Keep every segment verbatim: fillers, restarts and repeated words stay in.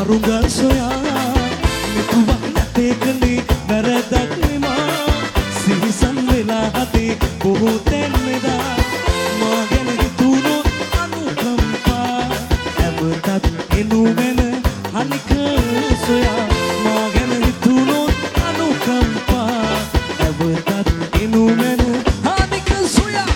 අරුංගල් සොයා මෙතුවක් නැතේ කලේ වැරදක් නෙමා සිහිසන් වෙලා හදේ බොහෝ තැන් මෙදා මා ගැන හිතුනොත් අනුකම්පා ඇවතත් එනු වෙන අනික සොයා මා ගැන හිතුනොත් අනුකම්පා ඇවතත් එනු වෙන අනික සොයා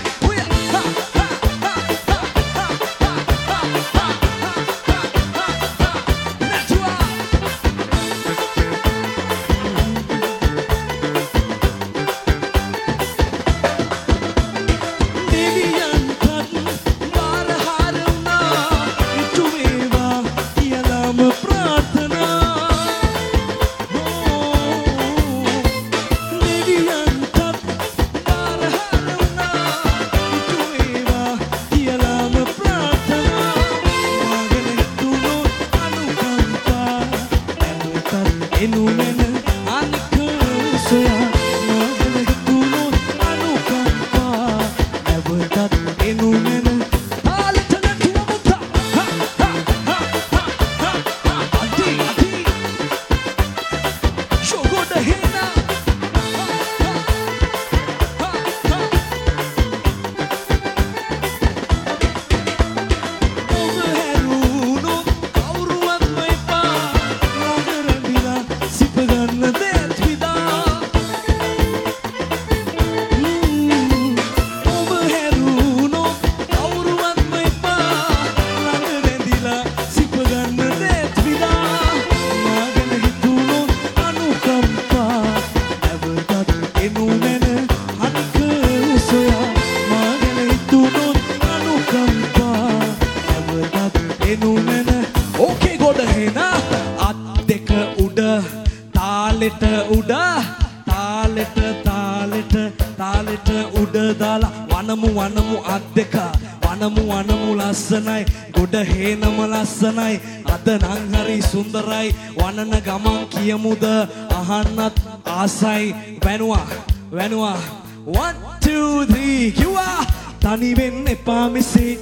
ගොඩ හේනම ලස්සනයි අද නම් හරි සුන්දරයි වනන ගමන් කියමුද අහන්නත් ආසයි වැනුවා වැනුවා one two three කිව්වා තනි වෙන්න එපා මෙසේ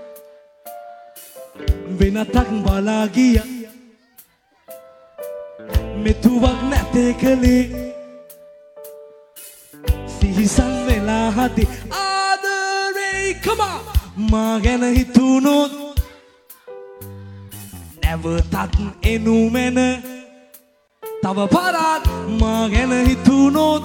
වෙනතක් බලා ගියා මෙතුවක් නැතේ කලේ සිහිසන් වෙලා හදි ආදරේ come on මා ගැන හිතුනොත් නැවතත් එනු මැන තව පාරක් මා ගැන හිතුනොත්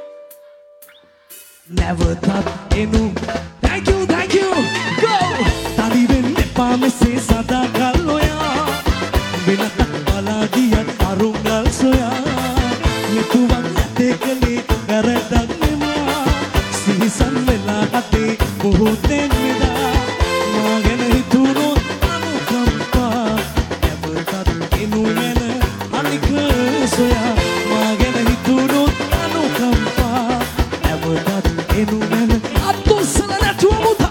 නැවතත් එනු thank you thank you go තනි වෙන්න එපා මෙසේ සදාකල් ඔයා වෙනතක් බලා ගියත් අරුංගල් සොයා මෙතුවක් නැතේ කලේ වැරදක් නෙමා සිහිසන් වෙලා හදේ බොහෝ තැන් මෙදා මා ගැන හිතුනොත් අනුකම්පා නැවතත් එනු වෙන අනික සොයා මා ගැන හිතුනොත් අනුකම්පා නැවතත් එනු වෙන අත්ොස්සල නැතුව මුතා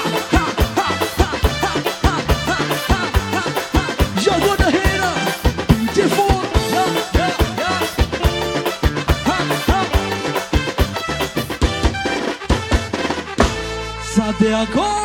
Yo go to hate beautiful yeah yeah yeah ha ha Sadia go